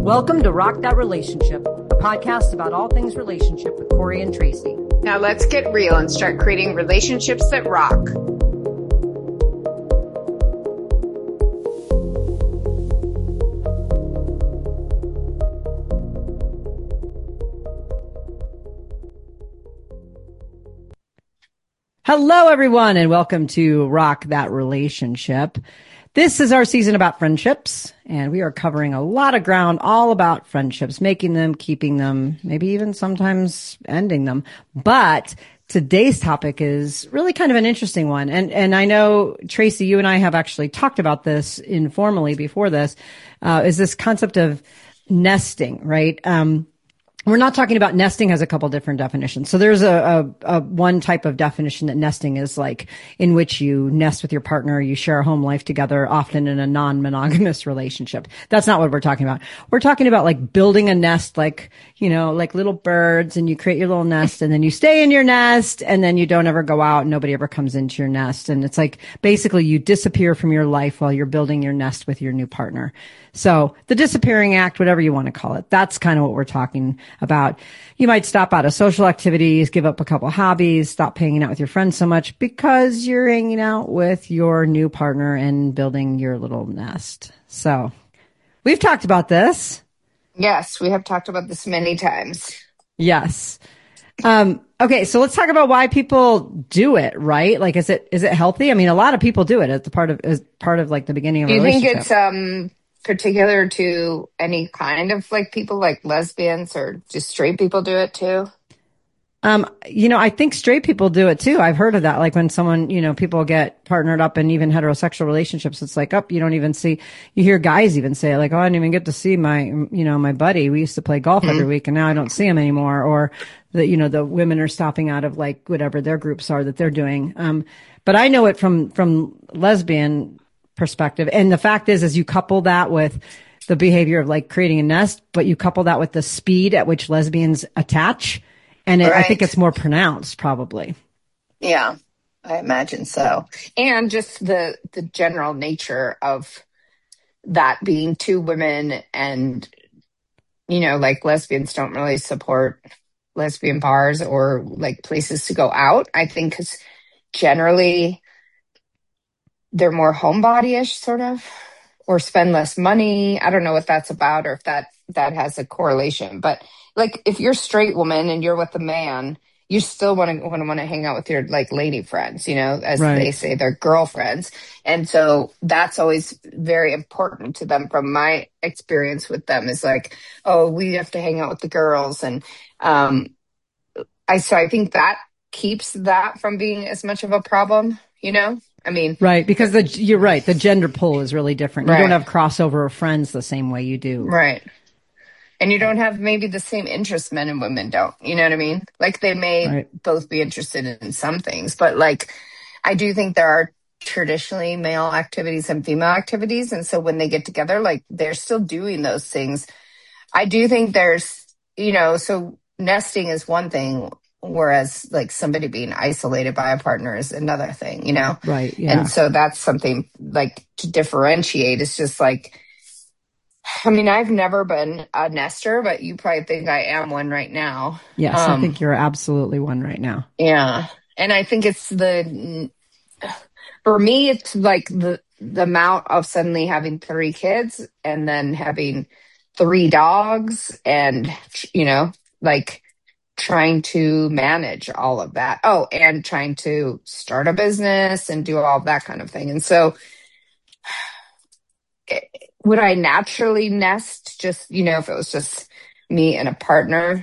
Welcome to Rock That Relationship, a podcast about all things relationship with Corey and Tracy. Now let's get real and start creating relationships that rock. Hello, everyone, and welcome to Rock That Relationship. This is our season about friendships, and we are covering a lot of ground all about friendships, making them, keeping them, maybe even sometimes ending them. But today's topic is really kind of an interesting one. And I know, Tracy, you and I have actually talked about this informally before this, is this concept of nesting, right? We're not talking about nesting has a couple different definitions. So there's a one type of definition that nesting is like in which you nest with your partner, you share a home life together, often in a non-monogamous relationship. That's not what we're talking about. We're talking about like building a nest, like, you know, like little birds, and you create your little nest and then you stay in your nest and then you don't ever go out and nobody ever comes into your nest. And it's like basically you disappear from your life while you're building your nest with your new partner. So the disappearing act, whatever you want to call it, that's kind of what we're talking about. You might stop out of social activities, give up a couple hobbies, stop hanging out with your friends so much because you're hanging out with your new partner and building your little nest. So we've talked about this. Yes, we have talked about this many times. Yes. Okay, so let's talk about why people do it, right? Like, is it healthy? I mean, a lot of people do it as part of like the beginning of a relationship. Do you think it's particular to any kind of like people, like lesbians, or just straight people do it too? I think straight people do it too. I've heard of that. Like when someone, people get partnered up in even heterosexual relationships, it's like, you don't even see, you hear guys even say it, like, oh, I didn't even get to see my buddy. We used to play golf every week and now I don't see him anymore. Or the women are stopping out of like whatever their groups are that they're doing. But I know it from lesbian perspective. And the fact is you couple that with the behavior of like creating a nest, but you couple that with the speed at which lesbians attach. And I think it's more pronounced, probably. Yeah, I imagine so. And just the general nature of that being two women, and, like lesbians don't really support lesbian bars or like places to go out. I think because generally they're more homebody-ish sort of, or spend less money. I don't know what that's about, or if that has a correlation. But like if you're a straight woman and you're with a man, you still want to hang out with your like lady friends, as they say, their girlfriends. And so that's always very important to them. From my experience with them is like, oh, we have to hang out with the girls. And I think that keeps that from being as much of a problem, I mean, right. Because you're right. The gender pull is really different. You don't have crossover of friends the same way you do. Right. And you don't have maybe the same interests men and women don't. You know what I mean? Like they may both be interested in some things, but like I do think there are traditionally male activities and female activities. And so when they get together, like they're still doing those things. I do think there's, so nesting is one thing, whereas like somebody being isolated by a partner is another thing, Right. Yeah. And so that's something like to differentiate. It's just like, I mean, I've never been a nester, but you probably think I am one right now. Yes, I think you're absolutely one right now. Yeah. And I think it's for me, it's like the amount of suddenly having 3 kids and then having 3 dogs and, like trying to manage all of that. Oh, and trying to start a business and do all that kind of thing. And so would I naturally nest just, if it was just me and a partner?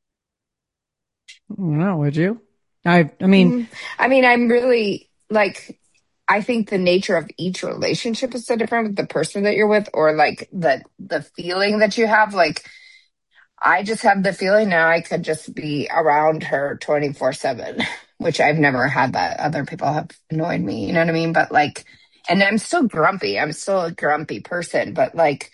No, would you? I mean, I'm really like, I think the nature of each relationship is so different with the person that you're with, or like the feeling that you have. Like, I just have the feeling now I could just be around her 24/7, which I've never had that. Other people have annoyed me, you know what I mean? But like, and I'm still grumpy. I'm still a grumpy person, but like,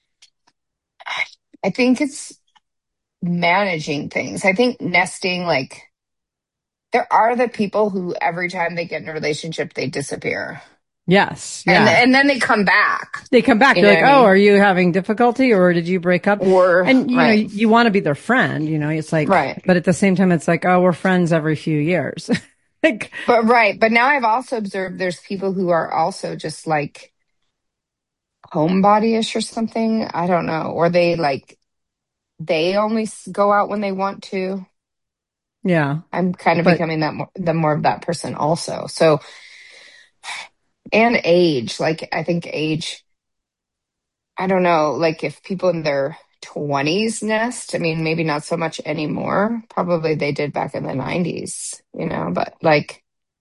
I think it's managing things. I think nesting, like, there are the people who every time they get in a relationship, they disappear. Yes. And Yeah. then they come back. They come back. You They're know like, what I oh, mean? are you having difficulty or did you break up? Or And, right, you want to be their friend, it's like, right. but at the same time, it's like, oh, we're friends every few years. Like, But right. But now I've also observed there's people who are also just like homebody-ish or something. I don't know. Or they only go out when they want to. yeah, I'm kind of but becoming the more of that person also. So, and age, like I think age, I don't know, like if people in their 20s nest, I mean, maybe not so much anymore. Probably they did back in the 90s, but like,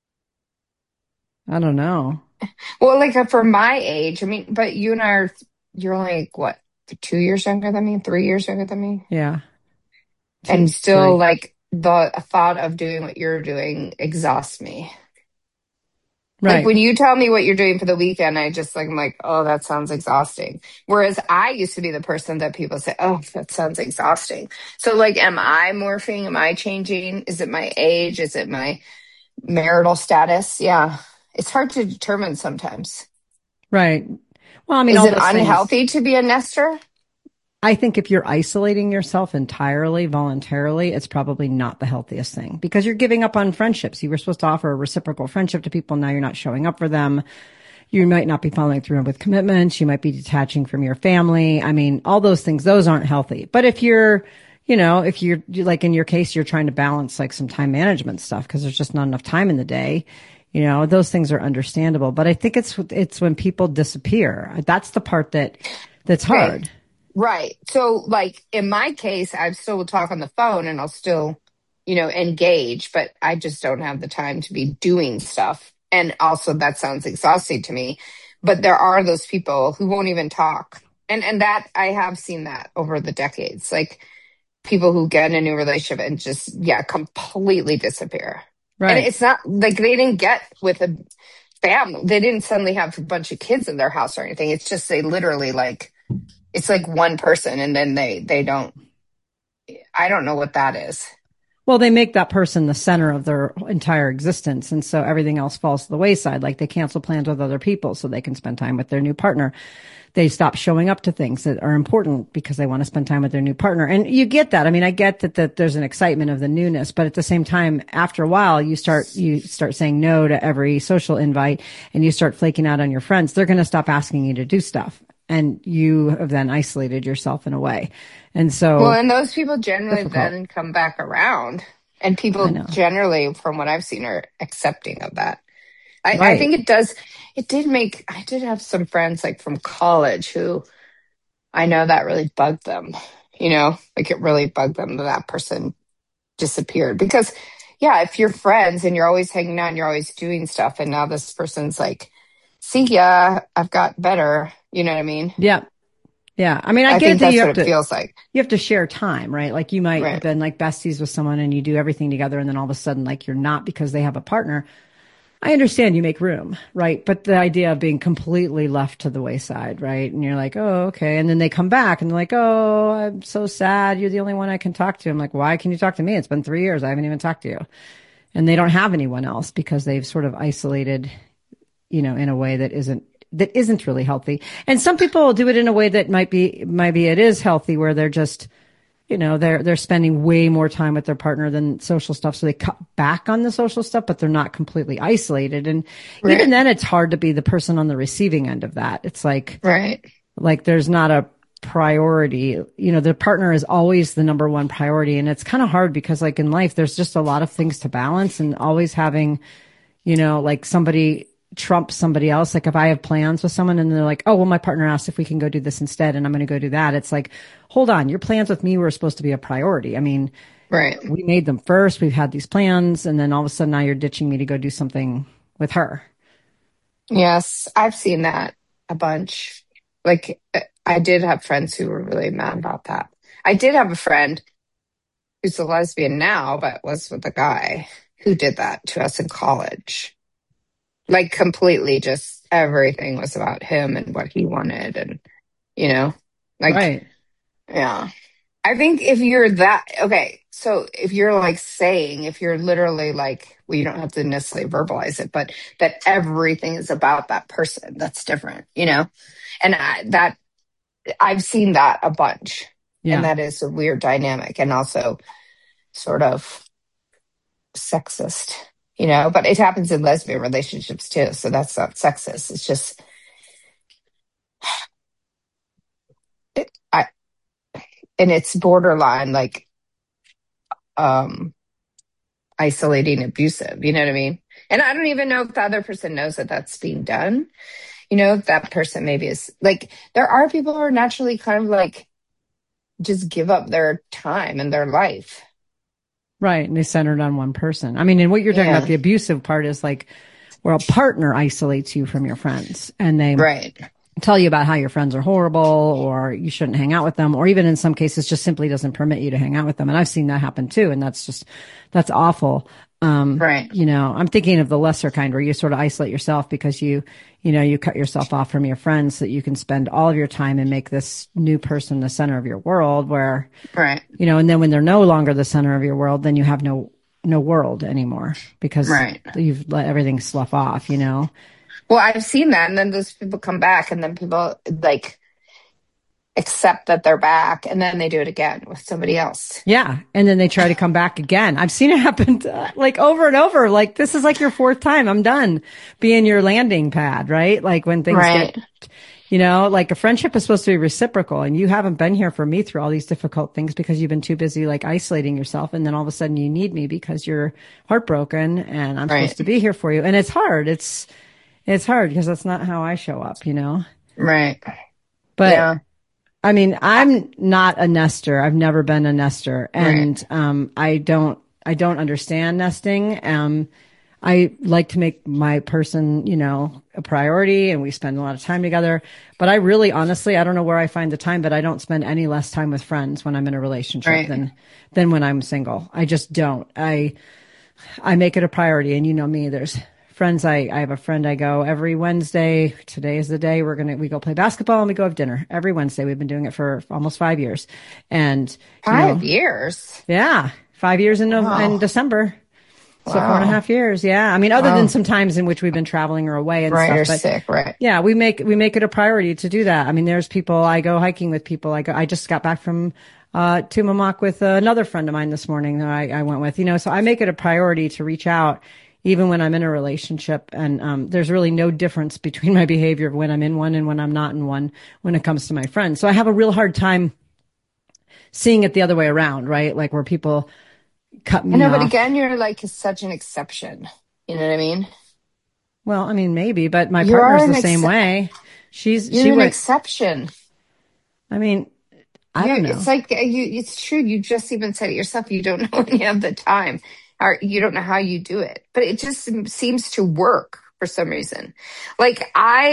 I don't know. well, like for my age, I mean, but you and I you're only like, what, 2 years younger than me, 3 years younger than me? Yeah. And Two, still, three. like, the thought of doing what you're doing exhausts me. Like Right. when you tell me what you're doing for the weekend, I'm like, oh, that sounds exhausting. Whereas I used to be the person that people say, oh, that sounds exhausting. So like, am I morphing? Am I changing? Is it my age? Is it my marital status? Yeah. It's hard to determine sometimes. Right. Well, I mean, Is all it those things. unhealthy to be a nester? I think if you're isolating yourself entirely voluntarily, it's probably not the healthiest thing because you're giving up on friendships. You were supposed to offer a reciprocal friendship to people. Now you're not showing up for them. You might not be following through with commitments. You might be detaching from your family. I mean, all those things, those aren't healthy. But if you're, if you're like in your case, you're trying to balance like some time management stuff because there's just not enough time in the day. Those things are understandable. But I think it's when people disappear. That's the part that's Okay. hard. Right. So, like in my case, I still will talk on the phone and I'll still, engage, but I just don't have the time to be doing stuff. And also, that sounds exhausting to me. But there are those people who won't even talk, and that I have seen that over the decades, like people who get in a new relationship and just completely disappear. And Right. it's not like they didn't get with a family; they didn't suddenly have a bunch of kids in their house or anything. It's just they literally like it's like one person and then they don't I don't know what that is. Well, they make that person the center of their entire existence. And so everything else falls to the wayside. Like they cancel plans with other people so they can spend time with their new partner. They stop showing up to things that are important because they want to spend time with their new partner. And you get that. I mean, I get that there's an excitement of the newness, but at the same time, after a while, you start saying no to every social invite and you start flaking out on your friends. They're going to stop asking you to do stuff. And you have then isolated yourself in a way. And Well, so and those people generally difficult. then come back around and I people know. generally from what I've seen are accepting of that. I Right. think I did have some friends like from college who I know that really bugged them, like it really bugged them that that person disappeared because yeah, if you're friends and you're always hanging out and you're always doing stuff and now this person's like, see ya, I've got better, you know what I mean? Yeah. Yeah. I mean, I I get think that that's what it feels like. you have to share time, right? Like you might have Right. been like besties with someone and you do everything together and then all of a sudden like you're not because they have a partner. I understand you make room, right? But the idea of being completely left to the wayside, right? And you're like, oh, okay. And then they come back and they're like, oh, I'm so sad. You're the only one I can talk to. I'm like, why can you talk to me? It's been 3 years. I haven't even talked to you. And they don't have anyone else because they've sort of isolated, in a way that isn't really healthy. And some people do it in a way that maybe it is healthy where they're just, they're spending way more time with their partner than social stuff. So they cut back on the social stuff, but they're not completely isolated. And even Right. then it's hard to be the person on the receiving end of that. It's Right. like there's not a priority. The partner is always the number one priority. And it's kind of hard because like in life, there's just a lot of things to balance and always having, like somebody trump somebody else. Like if I have plans with someone and they're like, oh, well, my partner asked if we can go do this instead and I'm going to go do that. It's like, hold on, your plans with me were supposed to be a priority. I mean, Right. we made them first. We've had these plans. And then all of a sudden now you're ditching me to go do something with her. Yes, I've seen that a bunch. Like, I did have friends who were really mad about that. I did have a friend who's a lesbian now, but was with a guy who did that to us in college. Like, completely just everything was about him and what he wanted. And, you know, like, Right. yeah. I think if you're that, okay, so if you're like saying, if you're literally like, well, you don't have to necessarily verbalize it, but that everything is about that person, that's different, you know? And I've seen that a bunch. And Yeah. that is a weird dynamic and also sort of sexist, you know? But it happens in lesbian relationships too. So that's not sexist. It's just, I, and it's borderline like, um, isolating, abusive. You know what I mean? And I don't even know if the other person knows that that's being done. You know, if that person maybe is like, there are people who are naturally kind of like just give up their time and their life. Right. And they centered on one person. I mean, and what you're talking about, Yeah. the abusive part is like where a partner isolates you from your friends and they Right. tell you about how your friends are horrible or you shouldn't hang out with them, or even in some cases just simply doesn't permit you to hang out with them. And I've seen that happen too. And that's awful. Right. You know, I'm thinking of the lesser kind where you sort of isolate yourself because you cut yourself off from your friends so that you can spend all of your time and make this new person the center of your world where, Right. and then when they're no longer the center of your world, then you have no world anymore because Right. you've let everything slough off, you know? Well, I've seen that. And then those people come back and then people like accept that they're back and then they do it again with somebody else. Yeah. And then they try to come back again. I've seen it happen like over and over. Like this is like your fourth time. I'm done being your landing pad, right? Like when things Right. get, like a friendship is supposed to be reciprocal and you haven't been here for me through all these difficult things because you've been too busy like isolating yourself. And then all of a sudden you need me because you're heartbroken and I'm Right. supposed to be here for you. And it's hard. It's hard because that's not how I show up, Right. but Yeah. I mean, I'm not a nester. I've never been a nester, Right. and I don't understand nesting. I like to make my person, a priority, and we spend a lot of time together. But I really, honestly, I don't know where I find the time, but I don't spend any less time with friends when I'm in a relationship Right. than when I'm single. I just don't. I make it a priority, and you know me. There's friends. I have a friend. I go every Wednesday. Today is the day we go play basketball and we go have dinner every Wednesday. We've been doing it for almost 5 years, and 5 years. yeah, 5 years in Wow. December. So four and a Wow. half years. Yeah. I mean, other than Wow. some times in which we've been traveling or away and Right. stuff, Or but sick. Right. yeah, we make it a priority to do that. I mean, there's people I go hiking with people. I just got back from, Tumamoc with another friend of mine this morning that I went with, so I make it a priority to reach out even when I'm in a relationship. And, there's really no difference between my behavior when I'm in one and when I'm not in one when it comes to my friends. So I have a real hard time seeing it the other way around, right? Like where people cut I me know, but off. again, you're like such an exception. You know what I mean? Well, I mean, maybe, but my You are partner's the an same way. She you're an went, exception. I mean, I don't It's know. like it's true. You just even said it yourself. You don't know when you have the time, or you don't know how you do it. But it just seems to work for some reason. Like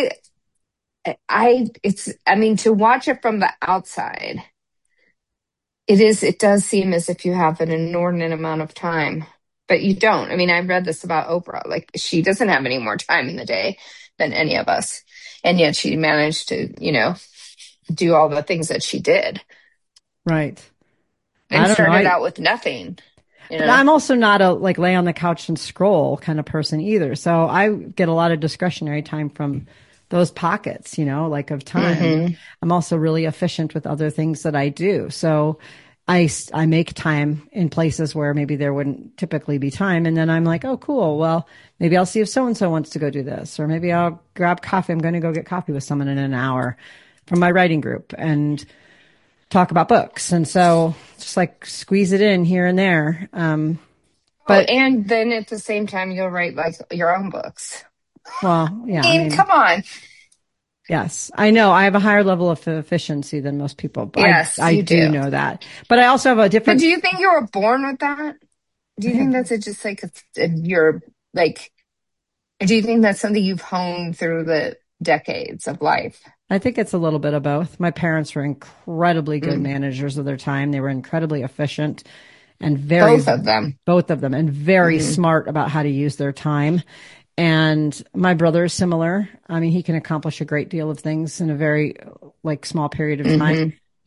I mean, to watch it from the outside, it does seem as if you have an inordinate amount of time, but you don't. I mean, I read this about Oprah. Like she doesn't have any more time in the day than any of us, and yet she managed to, do all the things that she did Right. I and don't know. started out with nothing, you But know? I'm also not a like lay on the couch and scroll kind of person either. So I get a lot of discretionary time from those pockets, like of time. Hmm. I'm also really efficient with other things that I do. So I make time in places where maybe there wouldn't typically be time. And then I'm like, oh, cool. Well, maybe I'll see if so-and-so wants to go do this, or maybe I'll grab coffee. I'm going to go get coffee with someone in an hour from my writing group and talk about books. And so just like squeeze it in here and there. Oh, But and then at the same time, you'll write like your own books. well, yeah, I I mean, mean, come on. yes, I know I have a higher level of efficiency than most people. But Yes, I you do do. know that. But I also have a But different, do you think you were born with that? Do I you think think, that's just like you're like, do you think that's something you've honed through the decades of life? I think it's a little bit of both. My parents were incredibly good Mm. managers of their time. They were incredibly efficient and Both of them. both of them, and very Hmm. smart about how to use their time. And my brother is similar. I mean, he can accomplish a great deal of things in a very like small period of time. Hmm.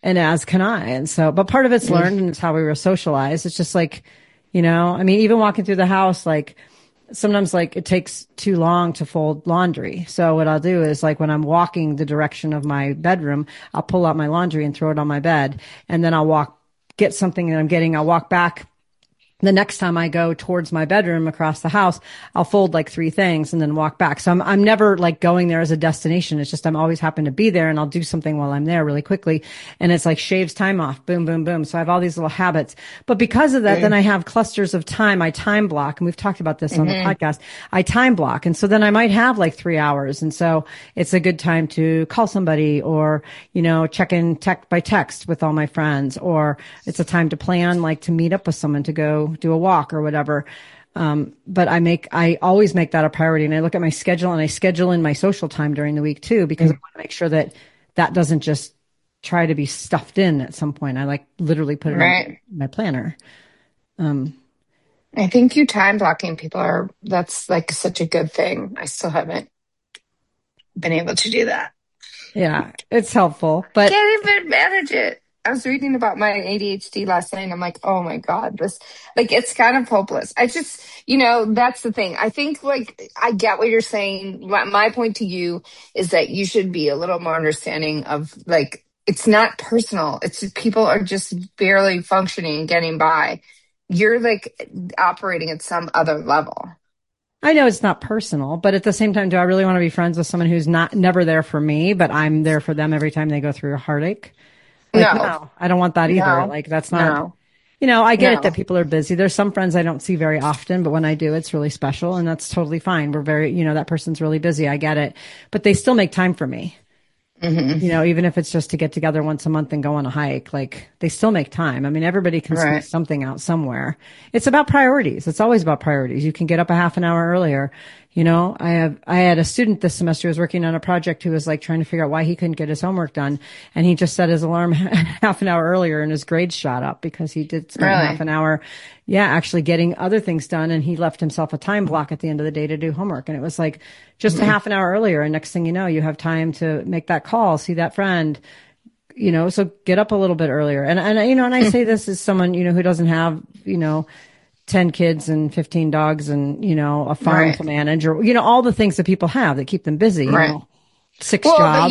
and as can I. And so, but part of it's learned and it's how we were socialized. It's just like, I mean, even walking through the house, like sometimes like it takes too long to fold laundry. So what I'll do is like when I'm walking the direction of my bedroom, I'll pull out my laundry and throw it on my bed. And then get something that I'm getting. I'll walk back. The next time I go towards my bedroom across the house, I'll fold like 3 things and then walk back. So I'm never like going there as a destination. It's just I'm always happen to be there and I'll do something while I'm there really quickly. And it's like shaves time off. Boom, boom, boom. So I have all these little habits. But because of that, then I have clusters of time. I time block. And we've talked about this on the podcast. I time block. And so then I might have like 3 hours. And so it's a good time to call somebody or, check in by text with all my friends, or it's a time to plan, like to meet up with someone to go do a walk or whatever. But I always make that a priority, and I look at my schedule and I schedule in my social time during the week too, because I want to make sure that doesn't just try to be stuffed in at some point. I like literally put it in my planner. I think you time blocking people that's like such a good thing. I still haven't been able to do that. Yeah, it's helpful, but can't even manage it. I was reading about my ADHD last night and I'm like, oh my God, it's kind of hopeless. I just, that's the thing. I think like, I get what you're saying. My point to you is that you should be a little more understanding of like, it's not personal. It's just, people are just barely functioning, getting by. You're like operating at some other level. I know it's not personal, but at the same time, do I really want to be friends with someone who's never there for me, but I'm there for them every time they go through a heartache? Like, no, I don't want that either. No. Like, that's not, I get it that people are busy. There's some friends I don't see very often, but when I do, it's really special and that's totally fine. We're very, that person's really busy. I get it, but they still make time for me. Even if it's just to get together once a month and go on a hike, like they still make time. I mean, everybody can squeeze something out somewhere. It's about priorities. It's always about priorities. You can get up a half an hour earlier. I had a student this semester who was working on a project who was like trying to figure out why he couldn't get his homework done. And he just set his alarm half an hour earlier and his grades shot up because he did spend half an hour, actually getting other things done. And he left himself a time block at the end of the day to do homework. And it was like just a half an hour earlier. And next thing you know, you have time to make that call, see that friend, so get up a little bit earlier. And I say this as someone, who doesn't have, 10 kids and 15 dogs and, a farm to manage or, all the things that people have that keep them busy, 6 jobs.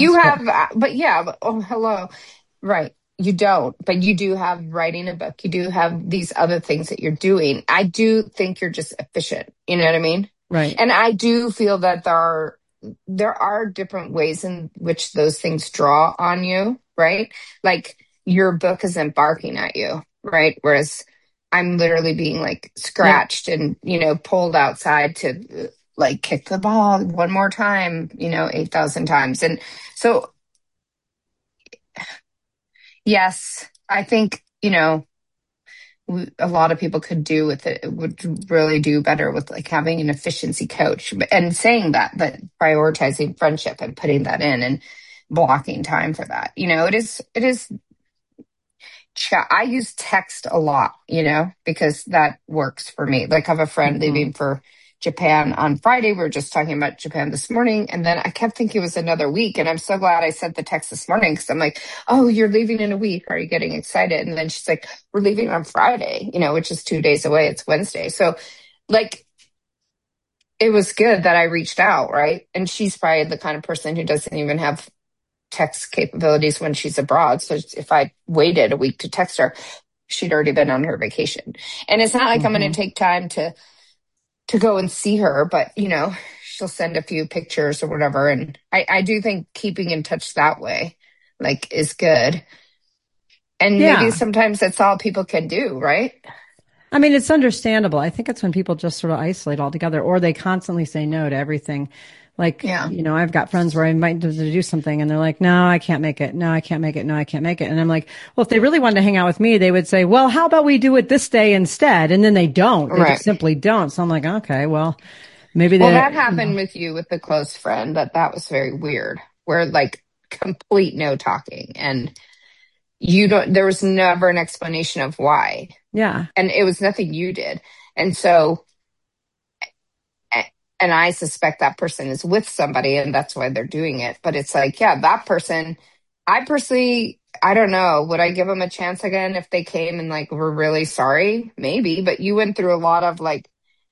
Hello. Right. You don't, but you do have writing a book. You do have these other things that you're doing. I do think you're just efficient. You know what I mean? Right. And I do feel that there are different ways in which those things draw on you, right? Like your book isn't barking at you, right? Whereas I'm literally being like scratched and, pulled outside to like kick the ball one more time, 8,000 times. And so, yes, I think, a lot of people could do with it, would really do better with like having an efficiency coach and saying that, but prioritizing friendship and putting that in and blocking time for that. It is chat. I use text a lot, because that works for me. Like I have a friend leaving for Japan on Friday. We were just talking about Japan this morning. And then I kept thinking it was another week. And I'm so glad I sent the text this morning because I'm like, oh, you're leaving in a week. Are you getting excited? And then she's like, we're leaving on Friday, which is 2 days away. It's Wednesday. So like, it was good that I reached out. Right. And she's probably the kind of person who doesn't even have text capabilities when she's abroad. So if I waited a week to text her, she'd already been on her vacation. And it's not like I'm going to take time to go and see her, but she'll send a few pictures or whatever. And I do think keeping in touch that way, like, is good. And maybe sometimes that's all people can do, right? I mean, it's understandable. I think it's when people just sort of isolate altogether or they constantly say no to everything. Like, I've got friends where I invite them to do something and they're like, no, I can't make it. No, I can't make it. No, I can't make it. And I'm like, well, if they really wanted to hang out with me, they would say, well, how about we do it this day instead? And then they don't. They just simply don't. So I'm like, okay, well, maybe that happened with you with the close friend that was very weird where like complete no talking and there was never an explanation of why. Yeah. And it was nothing you did. And so, and I suspect that person is with somebody and that's why they're doing it. But it's like, that person, I personally I don't know. Would I give them a chance again if they came and like were really sorry? Maybe, but you went through a lot of like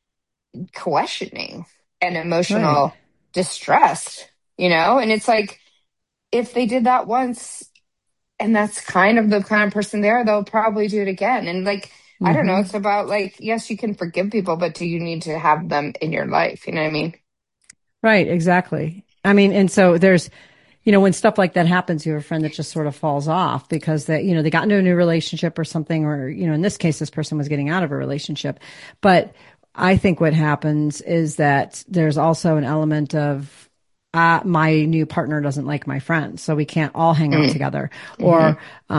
questioning and Right. emotional distress, And it's like if they did that once and that's kind of person they are, they'll probably do it again. And like, I don't know, Hmm. it's about like, yes, you can forgive people, but do you need to have them in your life? You know what I mean? Right. Exactly. I mean, and so there's, when stuff like that happens, you have a friend that just sort of falls off because they got into a new relationship or something, or, in this case, this person was getting out of a relationship. But I think what happens is that there's also an element of, my new partner doesn't like my friends, so we can't all hang out Mm. together. Hmm. Or,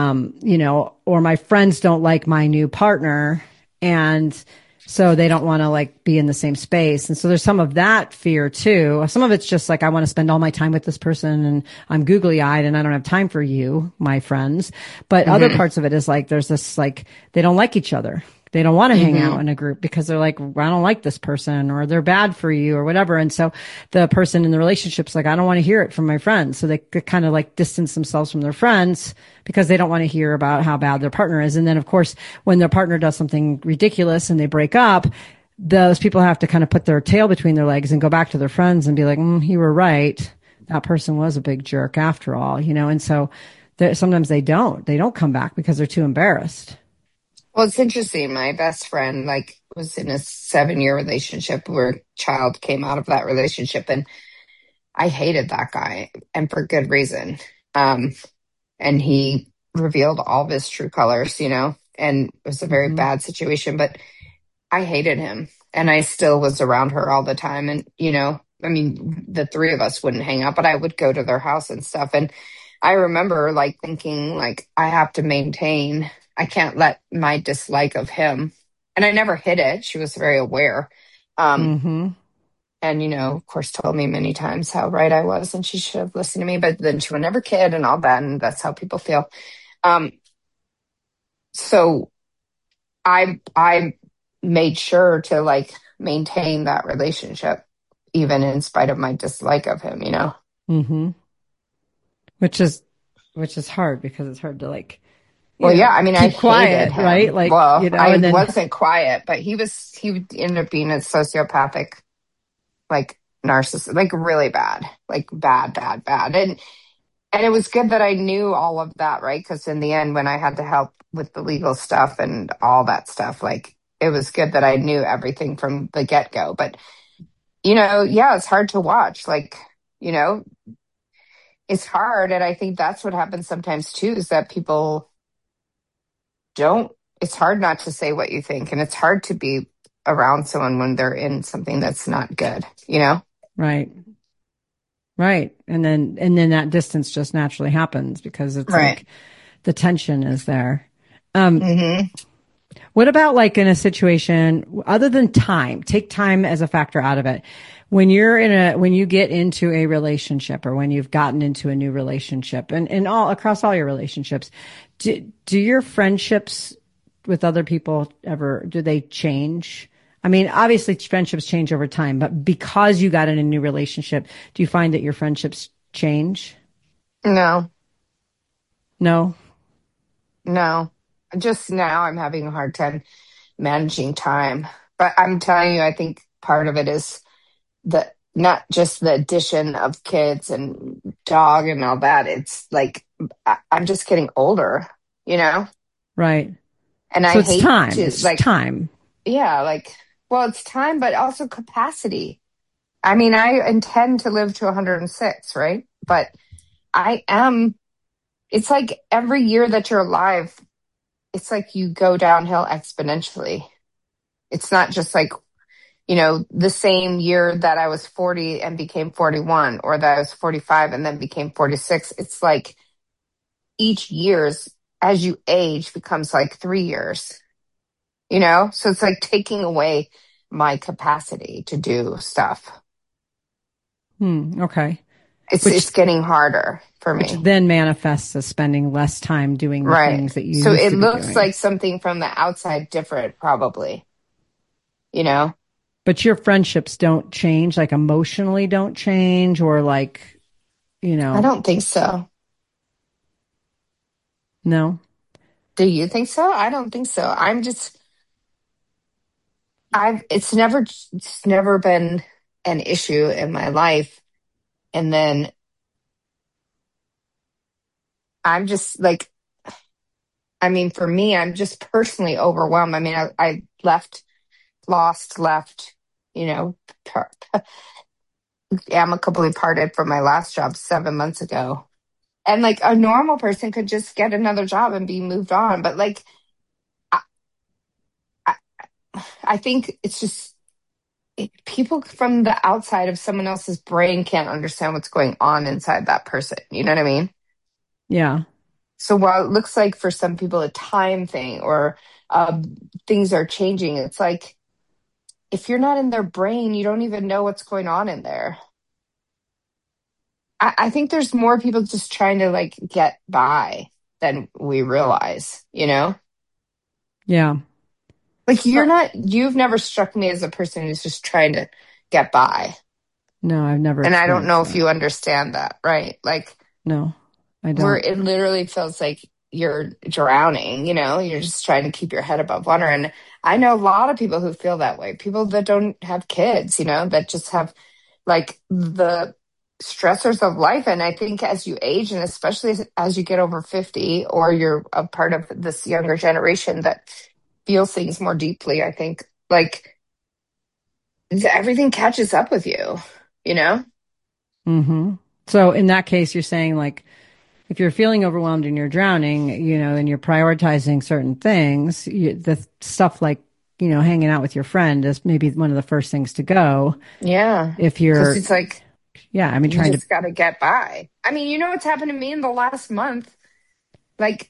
or my friends don't like my new partner. And so they don't want to like be in the same space. And so there's some of that fear too. Some of it's just like, I want to spend all my time with this person and I'm googly eyed and I don't have time for you, my friends. But other Hmm. parts of it is like, there's this like, they don't like each other. They don't want to hang out Hmm. in a group because they're like, I don't like this person or they're bad for you or whatever. And so the person in the relationship's like, I don't want to hear it from my friends. So they kind of like distance themselves from their friends because they don't want to hear about how bad their partner is. And then of course, when their partner does something ridiculous and they break up, those people have to kind of put their tail between their legs and go back to their friends and be like, you were right. That person was a big jerk after all, and so sometimes they don't come back because they're too embarrassed. Well, it's interesting. My best friend, like, was in a 7-year relationship where child came out of that relationship, and I hated that guy, and for good reason. Um, and he revealed all of his true colors, and it was a very Hmm. bad situation, but I hated him, and I still was around her all the time. And, I mean, the three of us wouldn't hang out, but I would go to their house and stuff. And I remember like thinking, like, I have to maintain, I can't let my dislike of him. And I never hid it. She was very aware. Um, Hmm. and, of course, told me many times how right I was and she should have listened to me, but then she would never kid and all that. And that's how people feel. Um, so I made sure to like maintain that relationship, even in spite of my dislike of him. Hmm. which is which is hard because it's hard to like, Well, yeah, I mean, I keep hated quiet, right? him. Like, Well, I and then wasn't quiet, but he would end up being a sociopathic, like narcissist, like really bad, like bad, bad, bad. And it was good that I knew all of that, right? Because in the end, when I had to help with the legal stuff and all that stuff, like it was good that I knew everything from the get go. But yeah, it's hard to watch. Like, you know, it's hard. And I think that's what happens sometimes too, is that people don't, it's hard not to say what you think. And it's hard to be around someone when they're in something that's not good? right, right, and then that distance just naturally happens because it's Right. like the tension is there. Um, Hmm. what about like in a situation other than time? Take time as a factor out of it. When you get into a relationship or when you've gotten into a new relationship and all across all your relationships, do your friendships with other people ever, do they change? I mean, obviously friendships change over time, but because you got in a new relationship, do you find that your friendships change? No, No? no. Just now I'm having a hard time managing time. But I'm telling you, I think part of it is the not just the addition of kids and dog and all that. It's like I'm just getting older, you know? Right. And So I it's hate time. to It's like, time. yeah, like, well, it's time, but also capacity. I mean, I intend to live to 106, right? But I am, it's like every year that you're alive, it's like you go downhill exponentially. It's not just like, the same year that I was 40 and became 41 or that I was 45 and then became 46. It's like each year's as you age becomes like 3 years. So it's like taking away my capacity to do stuff. Okay. It's Which it's getting harder for which me. then manifests as spending less time doing the Right. things that you So used it to be looks doing. like something from the outside different, probably. But your friendships don't change, like emotionally don't change, or like, you I know, don't think so. No. Do you think so? I don't think so. It's never been an issue in my life. And then I'm just like, I mean, for me, I'm just personally overwhelmed. I mean, I left, you know, par- amicably parted from my last job 7 months ago. And like a normal person could just get another job and be moved on. But like, I, I, I think it's just people from the outside of someone else's brain can't understand what's going on inside that person. You know what I mean? Yeah. So while it looks like for some people a time thing or things are changing, it's like if you're not in their brain, you don't even know what's going on in there. I think there's more people just trying to like get by than we realize, you know? Yeah. Like Well, you've never struck me as a person who's just trying to get by. no, I've never And I don't know experienced if that. you understand that, right? Like No, I where don't. it literally feels like you're drowning, you know, you're just trying to keep your head above water. And I know a lot of people who feel that way, people that don't have kids, you know, that just have like the stressors of life. And I think as you age, and especially as you get over 50, or you're a part of this younger generation that feels things more deeply, I think like everything catches up with you, you know? Hmm. So in that case, you're saying like, if you're feeling overwhelmed and you're drowning, and you're prioritizing certain things, the stuff like, hanging out with your friend is maybe one of the first things to go. Yeah. If Because you're, it's like, yeah, I mean, you trying to, just got to get by. I mean, you know what's happened to me in the last month? Like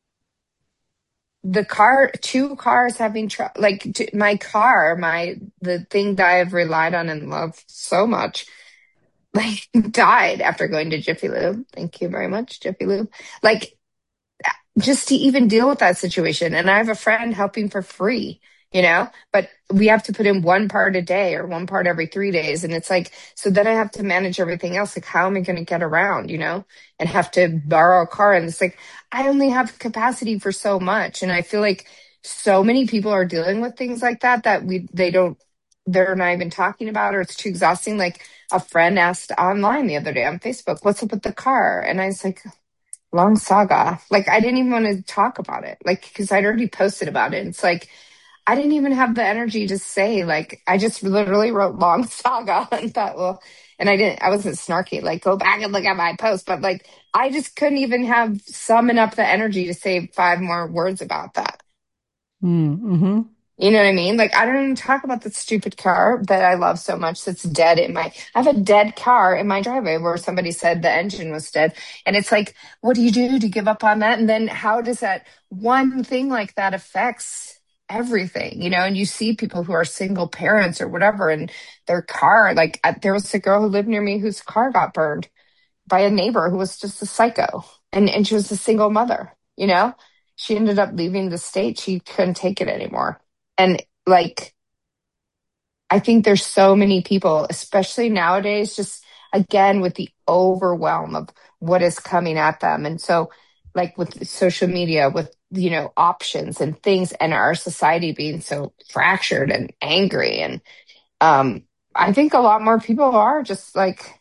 two cars having my car, the thing that I've relied on and loved so much, like died after going to Jiffy Lube. Thank you very much, Jiffy Lube. Like just to even deal with that situation. And I have a friend helping for free, but we have to put in one part a day or one part every 3 days. And it's like, so then I have to manage everything else. Like, how am I going to get around, and have to borrow a car? And it's like, I only have capacity for so much. And I feel like so many people are dealing with things like that, they're not even talking about, or it's too exhausting. Like a friend asked online the other day on Facebook, what's up with the car? And I was like, long saga. Like I didn't even want to talk about it. Like because I'd already posted about it. It's like I didn't even have the energy to say like I just literally wrote long saga and thought, well, and I wasn't snarky, like go back and look at my post, but like I just couldn't even have summon up the energy to say five more words about that. mm-hmm. You know what I mean? Like, I don't even talk about the stupid car that I love so much that's dead I have a dead car in my driveway where somebody said the engine was dead. And it's like, what do you do to give up on that? And then how does that one thing like that affects everything, And you see people who are single parents or whatever, and their car, like, there was a girl who lived near me whose car got burned by a neighbor who was just a psycho. And she was a single mother. She ended up leaving the state. She couldn't take it anymore. And like, I think there's so many people, especially nowadays, just again with the overwhelm of what is coming at them. And so, like with social media, with, options and things, and our society being so fractured and angry. And I think a lot more people are just like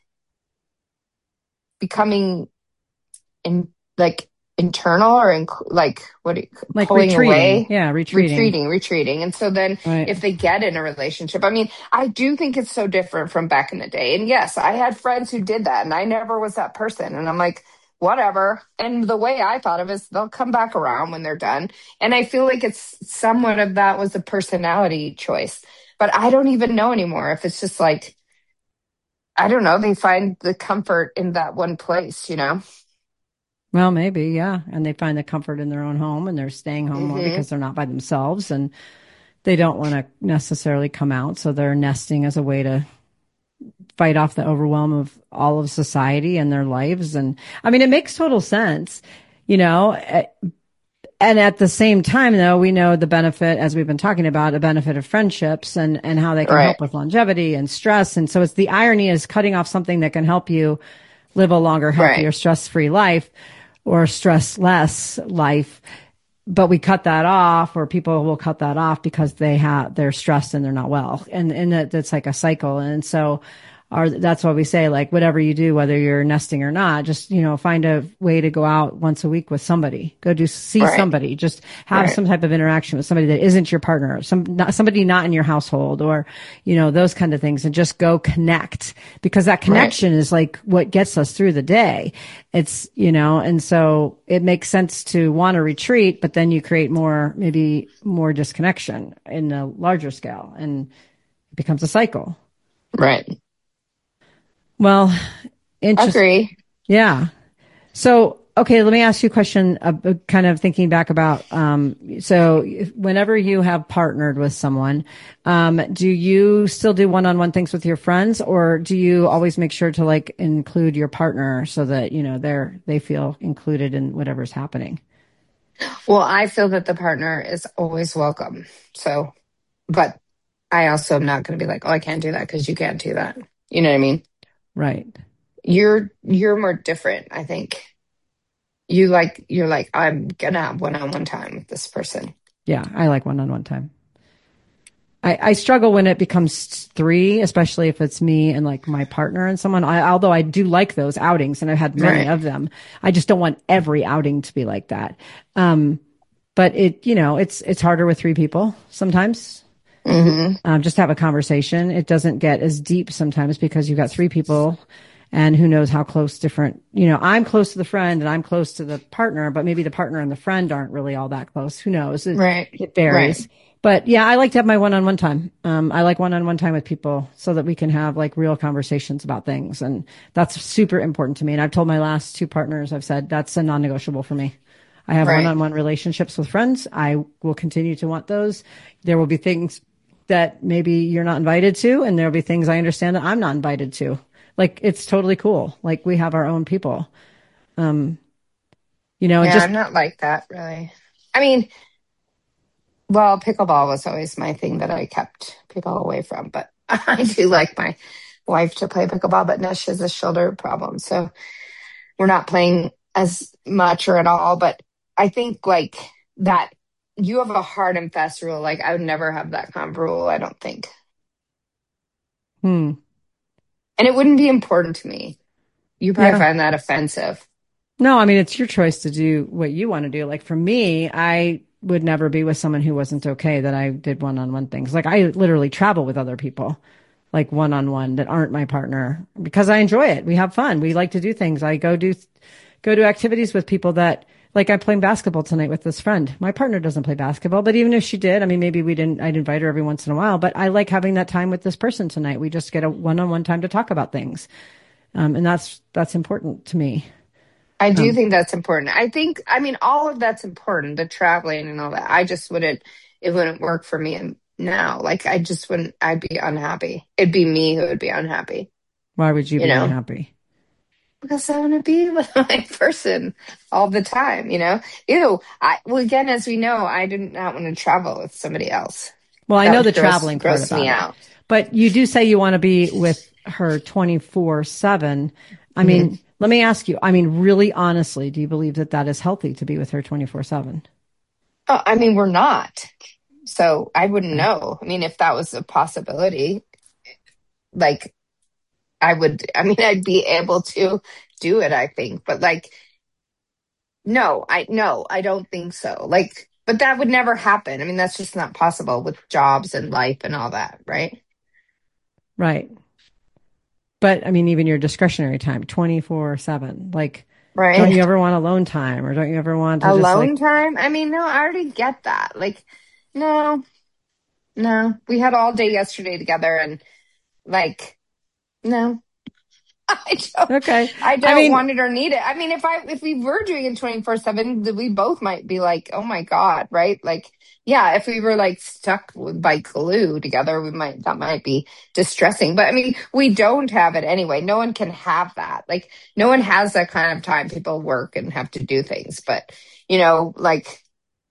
becoming in like internal or like Like pulling retreating. away, Yeah, retreating. retreating. And so then Right. if they get in a relationship, I mean, I do think it's so different from back in the day. And yes, I had friends who did that and I never was that person. And I'm like, whatever. And the way I thought of it is they'll come back around when they're done. And I feel like it's somewhat of that was a personality choice. But I don't even know anymore if it's just like, I don't know, they find the comfort in that one place. Well, maybe, yeah. And they find the comfort in their own home and they're staying home more Hmm. because they're not by themselves and they don't want to necessarily come out. So they're nesting as a way to fight off the overwhelm of all of society and their lives. And I mean, it makes total sense, you know. And at the same time, though, we know the benefit, as we've been talking about, the benefit of friendships and how they can Right. help with longevity and stress. And so it's the irony is cutting off something that can help you live a longer, Right. healthier, stress free life or stress less life, but we cut that off, or people will cut that off because they're stressed and they're not well. And that's like a cycle. And so that's why we say, like, whatever you do, whether you're nesting or not, just, find a way to go out once a week with somebody, see Right. somebody, just have Right. some type of interaction with somebody that isn't your partner, somebody not in your household, or, those kind of things, and just go connect, because that Right. connection is like what gets us through the day. It's, and so it makes sense to want to retreat, but then you create maybe more disconnection in a larger scale, and it becomes a cycle. Right. Well, interesting. Agree. Yeah. So, okay, let me ask you a question, kind of thinking back about, so whenever you have partnered with someone, do you still do one-on-one things with your friends, or do you always make sure to like include your partner so that, they feel included in whatever's happening? Well, I feel that the partner is always welcome. So, but I also am not going to be like, oh, I can't do that because you can't do that. You know what I mean? Right. You're more different, I think. You're like, I'm gonna have one-on-one time with this person. Yeah. I like one-on-one time. I struggle when it becomes three, especially if it's me and like my partner and someone. Although I do like those outings, and I've had many Right. of them. I just don't want every outing to be like that. But it's harder with three people sometimes. Hmm. Just to have a conversation. It doesn't get as deep sometimes because you've got three people, and who knows how close different, I'm close to the friend and I'm close to the partner, but maybe the partner and the friend aren't really all that close. Who knows? Right. It varies. Right. But yeah, I like to have my one-on-one time. I like one-on-one time with people so that we can have like real conversations about things. And that's super important to me. And I've told my last two partners, I've said that's a non-negotiable for me. I have Right. one-on-one relationships with friends. I will continue to want those. There will be things that maybe you're not invited to, and there'll be things I understand that I'm not invited to. Like, it's totally cool. Like, we have our own people. And Yeah, just I'm not like that really. I mean, well, pickleball was always my thing that I kept people away from, but I do like my wife to play pickleball, but now she has a shoulder problem. So we're not playing as much or at all. But I think like that you have a hard and fast rule. Like I would never have that kind of rule, I don't think. hmm. And it wouldn't be important to me. You probably Yeah. find that offensive. No, I mean, it's your choice to do what you want to do. Like, for me, I would never be with someone who wasn't okay that I did one-on-one things. Like, I literally travel with other people, like one-on-one, that aren't my partner, because I enjoy it. We have fun. We like to do things. I go to activities with people that, like, I'm playing basketball tonight with this friend. My partner doesn't play basketball, but even if she did, I mean, maybe I'd invite her every once in a while, but I like having that time with this person tonight. We just get a one-on-one time to talk about things. And that's important to me. I do Um, think that's important. I think, I mean, all of that's important, the traveling and all that. I just wouldn't, it wouldn't work for me now. Like, I just wouldn't, I'd be unhappy. It'd be me who would be unhappy, why would you you be know, unhappy? because I want to be with my person all the time, you know? Well, again, as we know, I did not want to travel with somebody else. Well, I That know would the traveling part gross me about it, out. but you do say you want to be with her 24/7. I Mhm. mean, let me ask you, I mean, really honestly, do you believe that that is healthy to be with her 24/7? Oh, I mean, we're not. So I wouldn't Okay. know. I mean, if that was a possibility, like, I mean, I'd be able to do it, I think. But like, no, I don't think so. Like, but that would never happen. I mean, that's just not possible with jobs and life and all that, right? Right. But I mean, even your discretionary time, 24/7, like, don't Right. you ever want alone time, or don't you ever want to just like, Alone time? I mean, no, I already get that. Like, no, no. We had all day yesterday together and like, no. I don't okay. I I don't mean, want it or need it. I mean, if we were doing it 24/7, we both might be like, "Oh my God," right? Like, yeah, if we were like stuck by glue together, that might be distressing. But I mean, we don't have it anyway. No one can have that. Like, no one has that kind of time. People work and have to do things, but like,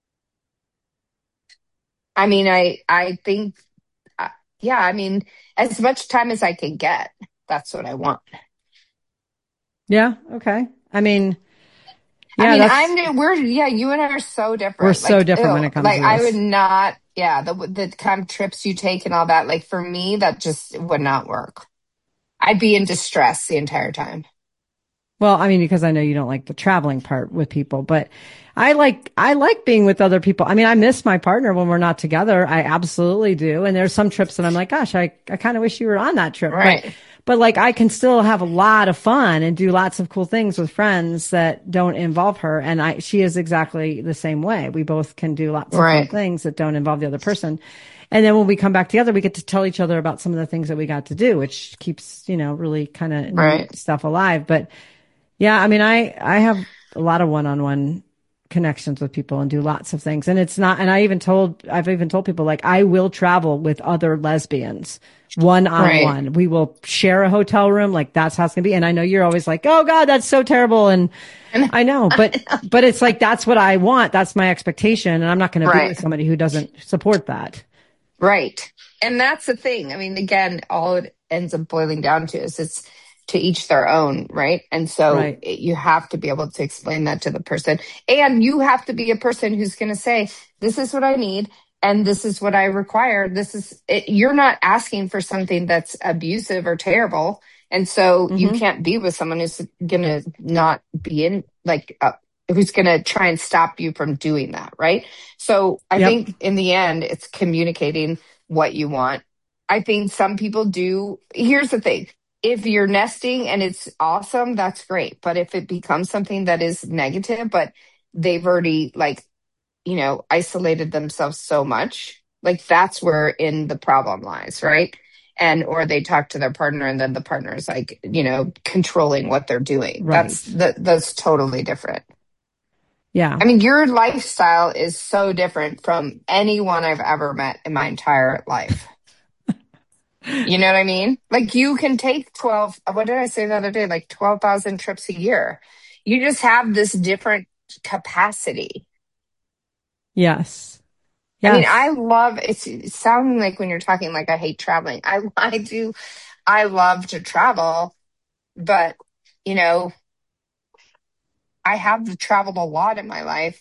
I mean, I think, uh, yeah, I mean, as much time as I can get, that's what I want. yeah, okay. I mean, I Yeah, mean, that's you and I are so we're different. so Like, different when ew, it comes like to I would this. not, yeah, the kind of trips you take and all that, like for me, that just would not work. I'd be in distress the entire time. Well, I mean, because I know you don't like the traveling part with people, but I like being with other people. I mean, I miss my partner when we're not together. I absolutely do. And there's some trips that I'm like, gosh, I kind of wish you were on that trip. Right. But like I can still have a lot of fun and do lots of cool things with friends that don't involve her. And she is exactly the same way. We both can do lots of fun Right. things that don't involve the other person. And then when we come back together, we get to tell each other about some of the things that we got to do, which keeps, really kind of Right. neat stuff alive. But yeah, I mean, I have a lot of one-on-one connections with people and do lots of things. And it's not, and I've even told people like, I will travel with other lesbians one on Right. one. We will share a hotel room. Like that's how it's going to be. And I know you're always like, oh God, that's so terrible. And And I know, but it's like, that's what I want. That's my expectation. And I'm not going to be with right. somebody who doesn't support that. Right. And that's the thing. I mean, again, all it ends up boiling down to is it's to each their own, right? And so Right. you have to be able to explain that to the person. And you have to be a person who's going to say, this is what I need and this is what I require. This is it. You're not asking for something that's abusive or terrible. And so you Mm-hmm. can't be with someone who's going to not be in like, who's going to try and stop you from doing that, right? So I Yep. think in the end, it's communicating what you want. I think some people do. Here's the thing. If you're nesting and it's awesome, that's great. But if it becomes something that is negative, but they've already like, isolated themselves so much, like that's where in the problem lies, right? And or they talk to their partner and then the partner is like, controlling what they're doing. Right. That's totally different. Yeah. I mean, your lifestyle is so different from anyone I've ever met in my entire life. You know what I mean? Like you can take 12, what did I say the other day? Like 12,000 trips a year. You just have this different capacity. Yes. I mean, Yes. it's sounding like when you're talking like I hate traveling. I do, I love to travel, but you know, I have traveled a lot in my life,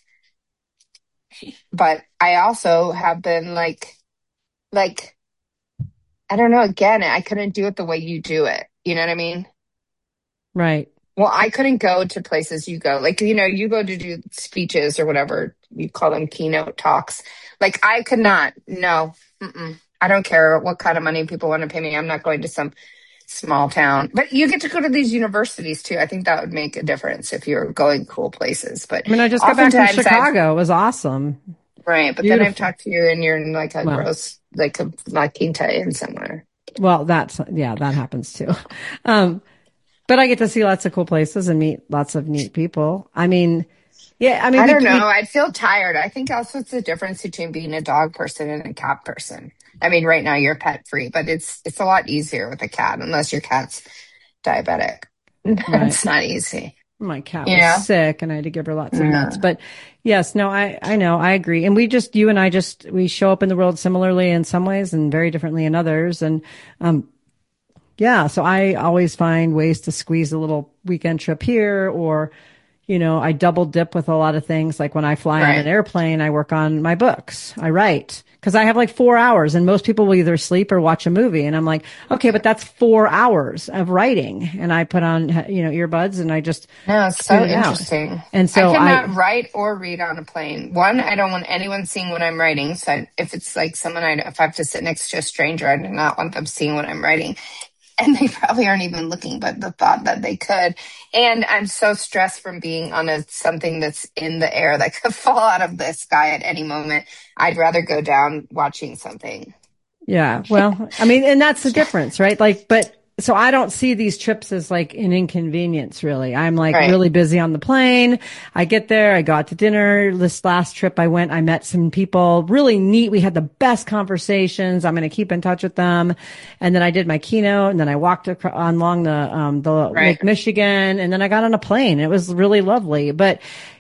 but I also have been like, I don't know, again, I couldn't do it the way you do it. You know what I mean? Right. Well, I couldn't go to places you go. Like, you go to do speeches or whatever, you call them keynote talks. Like, I could not. No. Mm-mm. I don't care what kind of money people want to pay me. I'm not going to some small town. But you get to go to these universities too. I think that would make a difference if you're going cool places. But I mean, I just got back from oftentimes Chicago. It was awesome. right. But then I've Beautiful. talked to you and you're in like a Well, gross, like a La Quinta Inn somewhere. well, yeah, that happens too. Um, but I get to see lots of cool places and meet lots of neat people. I mean, yeah, I mean, I we, don't know. we, I'd feel tired. I think also it's the difference between being a dog person and a cat person. I mean, right now you're pet free, but it's a lot easier with a cat unless your cat's diabetic. right. It's not easy, My cat you was know? sick and I had to give her lots of meds. Yeah. But yes, no, I know, I agree. And you and I we show up in the world similarly in some ways and very differently in others. And, yeah, so I always find ways to squeeze a little weekend trip here or, I double dip with a lot of things. Like when I fly on an Right. airplane, I work on my books. I write because I have like 4 hours and most people will either sleep or watch a movie. And I'm like, okay, but that's 4 hours of writing. And I put on, earbuds and I just No, it's tune so it out. interesting. And I so cannot write or read on a plane. One, I don't want anyone seeing what I'm writing. So if it's like if I have to sit next to a stranger, I do not want them seeing what I'm writing. And they probably aren't even looking, but the thought that they could. And I'm so stressed from being on something that's in the air that could fall out of the sky at any moment. I'd rather go down watching something. yeah, well, I mean, and that's the difference, right? Like, but so I don't see these trips as like an inconvenience, really. I'm like Right. really busy on the plane. I get there, I go out to dinner. This last trip I met some people really neat. We had the best conversations. I'm going to keep in touch with them. And then I did my keynote and then I walked along the Right. Lake Michigan and then I got on a plane. It was really lovely. But,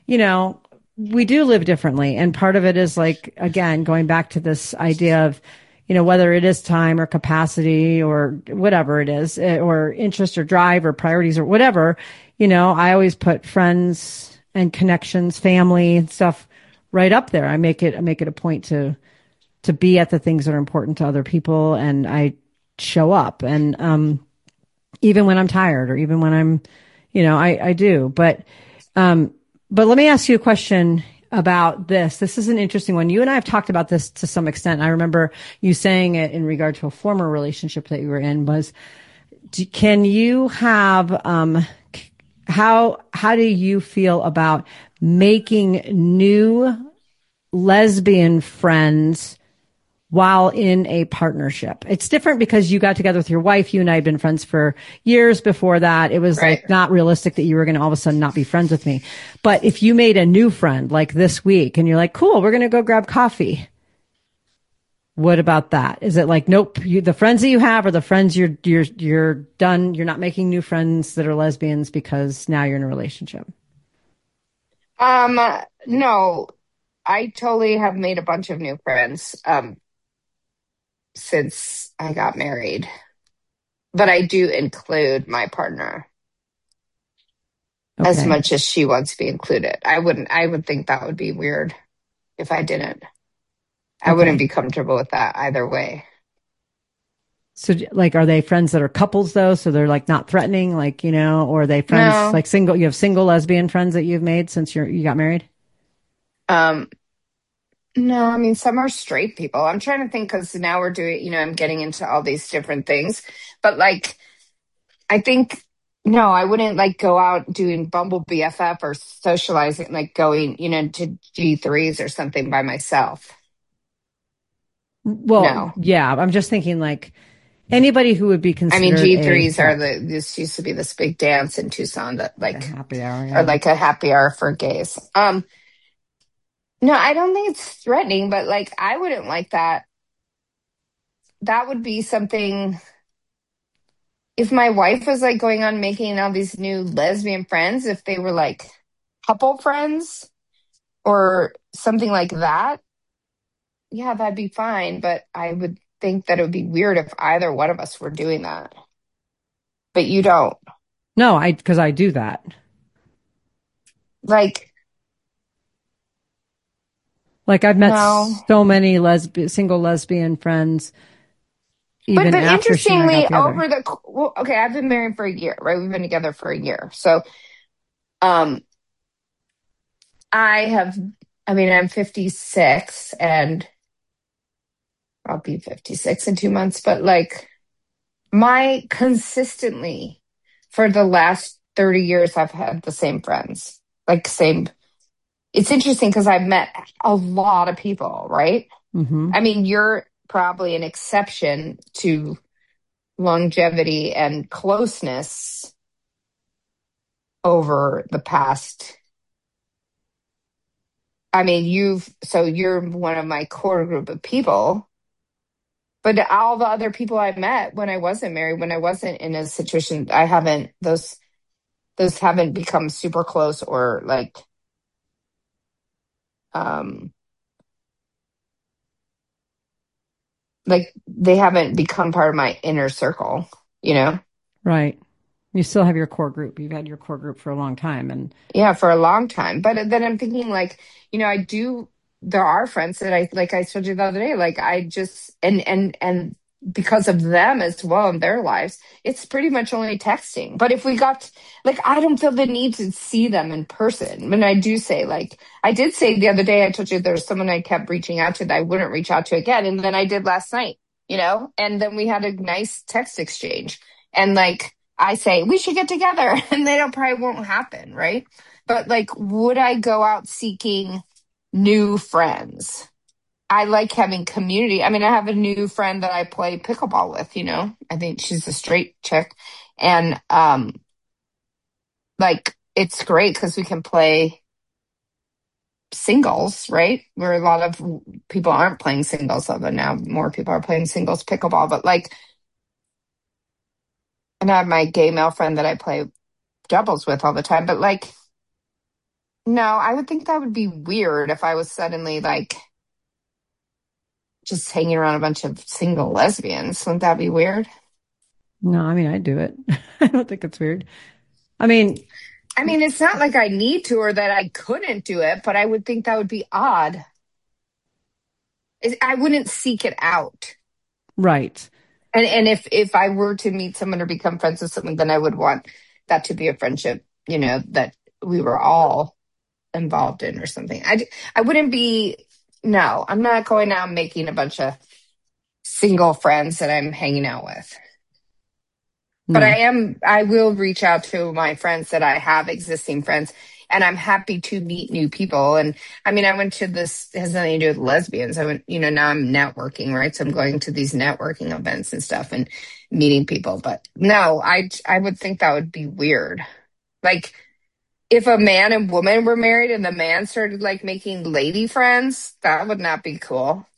we do live differently. And part of it is like, again, going back to this idea of, whether it is time or capacity or whatever it is, or interest or drive or priorities or whatever, I always put friends and connections, family and stuff right up there. I make it a point to be at the things that are important to other people, and I show up. And even when I'm tired or even when I'm, I do. But let me ask you a question about this. This is an interesting one. You and I have talked about this to some extent. I remember you saying it in regard to a former relationship that you were in was, can you have, how do you feel about making new lesbian friends while in a partnership? It's different because you got together with your wife. You and I had been friends for years before that. It was Right. like not realistic that you were going to all of a sudden not be friends with me. But if you made a new friend like this week and you're like, cool, we're going to go grab coffee. What about that? Is it like, nope, the friends that you have are the friends you're done. You're not making new friends that are lesbians because now you're in a relationship. No, I totally have made a bunch of new friends since I got married, but I do include my partner as Okay. much as she wants to be included. I would think that would be weird if I didn't. I wouldn't Okay. be comfortable with that either way. So, like, are they friends that are couples though? So they're like not threatening, like, or are they friends No, like single? You have single lesbian friends that you've made since you got married? um, no, I mean, some are straight people. I'm trying to think because now we're doing, I'm getting into all these different things. But like, I think, no, I wouldn't like go out doing Bumble BFF or socializing, like going, to G3s or something by myself. Well, No. yeah, I'm just thinking like anybody who would be I mean, considered a G3s are what? this used to be this big dance in Tucson that Like a like, happy hour, or yeah. like a happy hour for gays. No, I don't think it's threatening, but like, I wouldn't like that. That would be something if my wife was like going on making all these new lesbian friends, if they were like couple friends or something like that, yeah, that'd be fine. But I would think that it would be weird if either one of us were doing that. But you don't. No, because I do that. Like, Like I've met no. so many single lesbian friends But even but after she and I got interestingly, together. well, okay, I've been married for a year, right? We've been together for a year. So um I have I mean, I'm 56 and I'll be 56 in 2 months, but like my consistently for the last 30 years I've had the same friends. Like same it's interesting because I've met a lot of people, right? Hmm. I mean, you're probably an exception to longevity and closeness over the past. I mean, you're one of my core group of people, but all the other people I met when I wasn't married, when I wasn't in a situation, I haven't, those haven't become super close or um, like they haven't become part of my inner circle, you know? Right. You still have your core group. You've had your core group for a long time. And Yeah, for a long time. But then I'm thinking like, I do there are friends that like I told you the other day, like I just and because of them as well in their lives, it's pretty much only texting. But if we got like I don't feel the need to see them in person. When I do say like I did say the other day, I told you there's someone I kept reaching out to that I wouldn't reach out to again. And then I did last night, and then we had a nice text exchange. And like I say, we should get together. And they don't probably won't happen, right? But like, would I go out seeking new friends? I like having community. I mean, I have a new friend that I play pickleball with. I think she's a straight chick. And like it's great because we can play singles, right? Where a lot of people aren't playing singles, although now more people are playing singles pickleball. But like, and I have my gay male friend that I play doubles with all the time. But like, no, I would think that would be weird if I was suddenly like just hanging around a bunch of single lesbians. Wouldn't that be weird? no, I mean, I do it. I don't think it's weird. I mean, I mean, it's not like I need to or that I couldn't do it, but I would think that would be odd. I wouldn't seek it out. Right. And if I were to meet someone or become friends with someone, then I would want that to be a friendship, that we were all involved in or something. I wouldn't be, no, I'm not going out and making a bunch of single friends that I'm hanging out with. But No. I will reach out to my friends that I have existing friends, and I'm happy to meet new people. And I mean, I went to this, it has nothing to do with lesbians. I went, now I'm networking, right? So I'm going to these networking events and stuff and meeting people. But no, I would think that would be weird. Like if a man and woman were married and the man started like making lady friends, that would not be cool.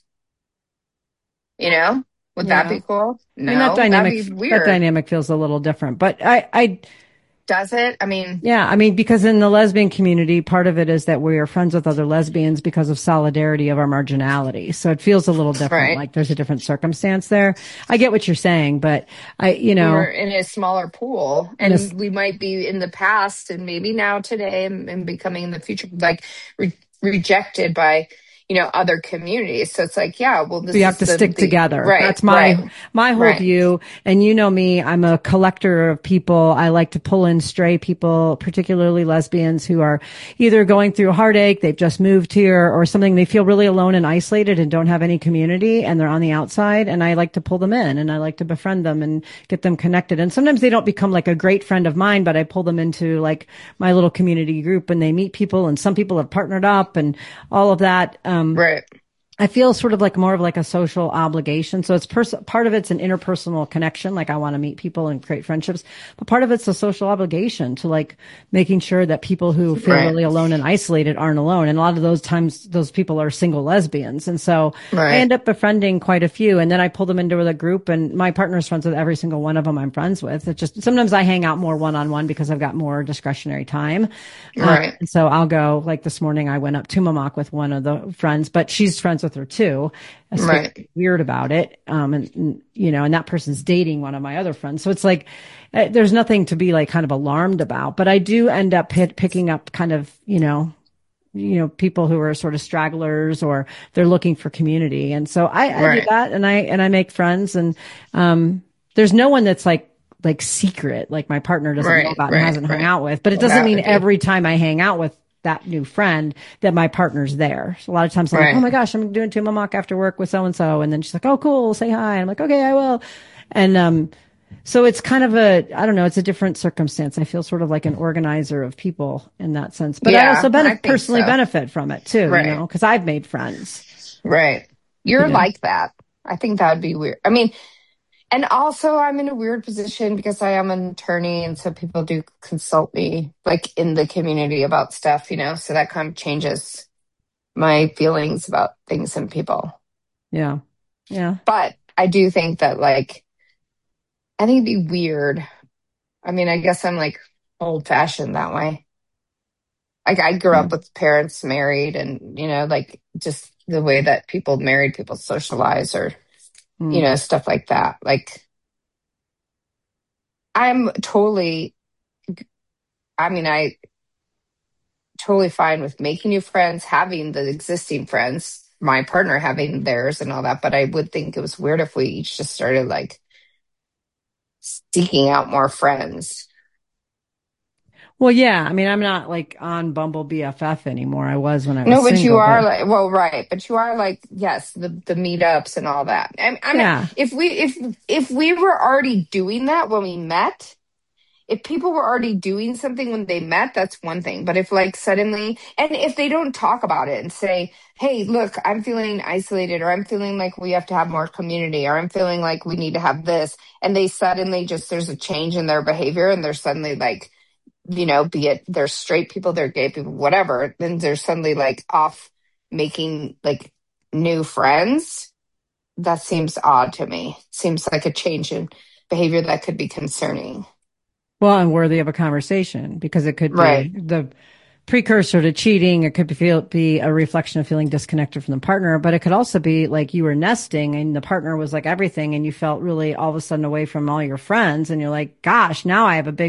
You know? Would that Yeah. be cool? I mean, No, that'd be that weird. dynamic feels a little different, but Does it? I mean, yeah, I mean, because in the lesbian community, part of it is that we are friends with other lesbians because of solidarity of our marginality. So it feels a little different, right. like there's a different circumstance there. I get what you're saying, but We're in a smaller pool in a, and we might be in the past and maybe now today and becoming in the future like rejected by other communities. So it's like, yeah, well, we this have is to stick the together. right, That's right, my whole right, view. And you know me, I'm a collector of people. I like to pull in stray people, particularly lesbians who are either going through heartache, they've just moved here or something. They feel really alone and isolated and don't have any community and they're on the outside. And I like to pull them in and I like to befriend them and get them connected. And sometimes they don't become like a great friend of mine, but I pull them into like my little community group and they meet people and some people have partnered up and all of that. right, I feel sort of like more of like a social obligation. So it's part of it's an interpersonal connection. Like I want to meet people and create friendships, but part of it's a social obligation to like making sure that people who feel right, really alone and isolated aren't alone. And a lot of those times, those people are single lesbians. And so I right, end up befriending quite a few and then I pull them into the group and my partner's friends with every single one of them I'm friends with. It's just sometimes I hang out more one on one because I've got more discretionary time. right, And so I'll go like this morning, I went up to Mamak with one of the friends, but she's friends with her too. So right, weird about it. And that person's dating one of my other friends. So it's like, there's nothing to be like kind of alarmed about, but I do end up picking up kind of, people who are sort of stragglers or they're looking for community. And so I do right, that and I make friends and, there's no one that's like secret, like my partner doesn't know right, about and right, hasn't hung right. out with, but it Well, doesn't that mean would be every time I hang out with that new friend that my partner's there. So a lot of times I'm like, oh right. my gosh, I'm doing Tumamock after work with so and so. And then she's like, oh, cool. Say hi. And I'm like, okay, I will. And, so it's kind of I don't know, it's a different circumstance. I feel sort of like an organizer of people in that sense, but I also Yeah, I think personally so. benefit from it too, Right, because I've made friends, right. You're you know. like that. I think that would be weird. I mean, and also, I'm in a weird position because I am an attorney, and so people do consult me, like in the community about stuff, so that kind of changes my feelings about things and people. Yeah. Yeah. But I do think that, like, I think it'd be weird. I mean, I guess I'm like old fashioned that way. Like, I grew Yeah. up with parents married, and, like just the way that married people socialize or, Mm. stuff like that. Like, I'm totally, I mean, I totally fine with making new friends, having the existing friends, my partner having theirs and all that. But I would think it was weird if we each just started like seeking out more friends. Well, yeah. I mean, I'm not like on Bumble BFF anymore. I was when I was No, but you single, are but like, well, right. But you are like, yes, the meetups and all that. I mean, yeah. if we were already doing that when we met, if people were already doing something when they met, that's one thing. But if like suddenly, and if they don't talk about it and say, hey, look, I'm feeling isolated, or I'm feeling like we have to have more community, or I'm feeling like we need to have this, and they suddenly just, there's a change in their behavior and they're suddenly like, be it they're straight people, they're gay people, whatever, then they're suddenly like off making like new friends. That seems odd to me. Seems like a change in behavior that could be concerning. Well, and worthy of a conversation because it could be Right. the precursor to cheating. It could be a reflection of feeling disconnected from the partner, but it could also be like you were nesting and the partner was like everything and you felt really all of a sudden away from all your friends and you're like, gosh, now I have a big whole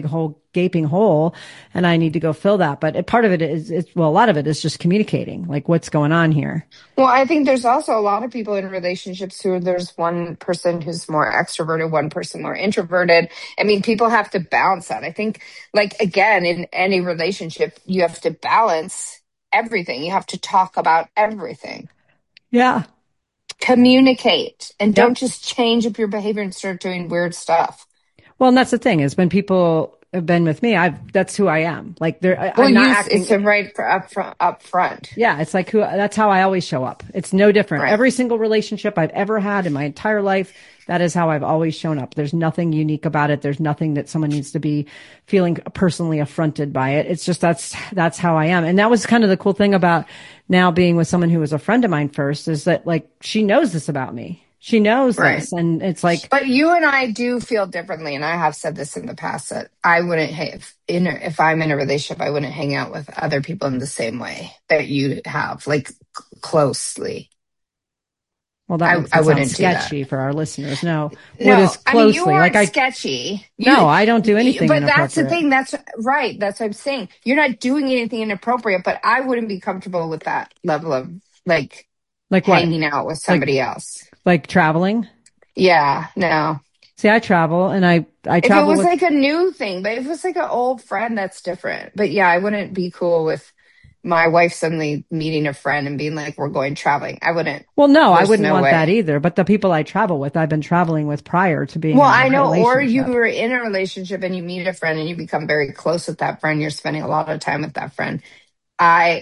gaping hole and I need to go fill that. But part of it is, well, a lot of it is just communicating, like what's going on here. Well, I think there's also a lot of people in relationships who there's one person who's more extroverted, one person more introverted. I mean, people have to balance that. I think, like, again, in any relationship, you have to balance everything. You have to talk about everything. Yeah. Communicate and don't Yep. just change up your behavior and start doing weird stuff. Well, and that's the thing is when people have been with me, that's who I am. Like I'm not acting. It's a right for up front. Yeah, it's like that's how I always show up. It's no different. Right. Every single relationship I've ever had in my entire life, that is how I've always shown up. There's nothing unique about it. There's nothing that someone needs to be feeling personally affronted by it. It's just that's how I am. And that was kind of the cool thing about now being with someone who was a friend of mine first is that like she knows this about me. She knows this, and it's like. But you and I do feel differently, and I have said this in the past that I wouldn't, if I'm in a relationship, I wouldn't hang out with other people in the same way that you have, like closely. Well, that makes it sound sketchy for our listeners. No, what is closely? I mean, you aren't sketchy. No, I don't do anything. But that's the thing. That's right. That's what I'm saying. You're not doing anything inappropriate. But I wouldn't be comfortable with that level of like hanging out with somebody else. Like traveling? Yeah, no. See, I travel and I travel. If it was like a new thing, but if it was like an old friend, that's different. But yeah, I wouldn't be cool with my wife suddenly meeting a friend and being like, we're going traveling. I wouldn't. Well, no, I wouldn't want that either. But the people I travel with, I've been traveling with prior to being. Well, I know, or you were in a relationship and you meet a friend and you become very close with that friend. You're spending a lot of time with that friend. I'm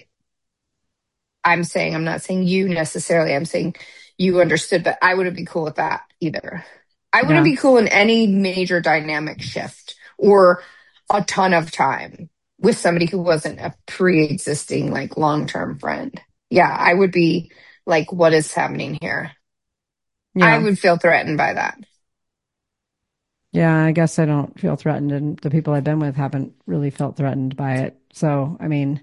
not saying you necessarily. I'm saying you understood, but I wouldn't be cool with that either. I wouldn't be cool in any major dynamic shift or a ton of time with somebody who wasn't a pre-existing, like long-term friend. Yeah, I would be like, what is happening here? Yeah. I would feel threatened by that. Yeah, I guess I don't feel threatened, and the people I've been with haven't really felt threatened by it. So, I mean,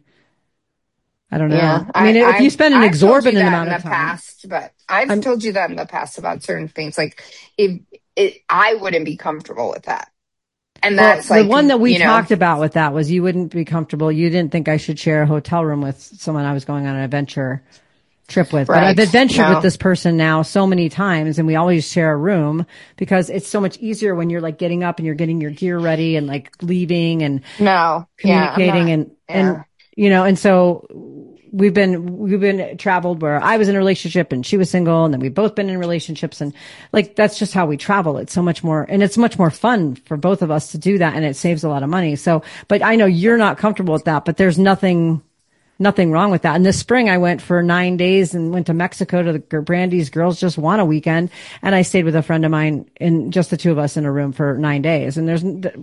I don't know. Yeah, I mean, if you spend an exorbitant amount of time. Past, but I've told you that in the past about certain things. Like, I wouldn't be comfortable with that. And that's the one that we talked about with that was you wouldn't be comfortable. You didn't think I should share a hotel room with someone I was going on an adventure trip with. Right. But I've adventured with this person now so many times, and we always share a room because it's so much easier when you're like getting up and you're getting your gear ready and like leaving and communicating and you know, and so we've been traveled where I was in a relationship and she was single, and then we've both been in relationships, and like that's just how we travel. It's so much more, and it's much more fun for both of us to do that, and it saves a lot of money. So, but I know you're not comfortable with that, but there's nothing wrong with that. And this spring I went for 9 days and went to Mexico to the Brandy's Girls Just Want a Weekend, and I stayed with a friend of mine and just the two of us in a room for 9 days. And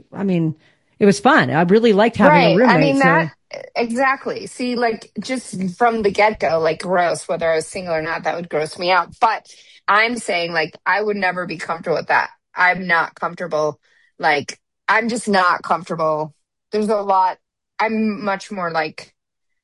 it was fun. I really liked having a roommate. Exactly. See, like just from the get-go, like gross, whether I was single or not, that would gross me out. But I'm saying like I would never be comfortable with that. I'm not comfortable. Like I'm just not comfortable. There's a lot. I'm much more like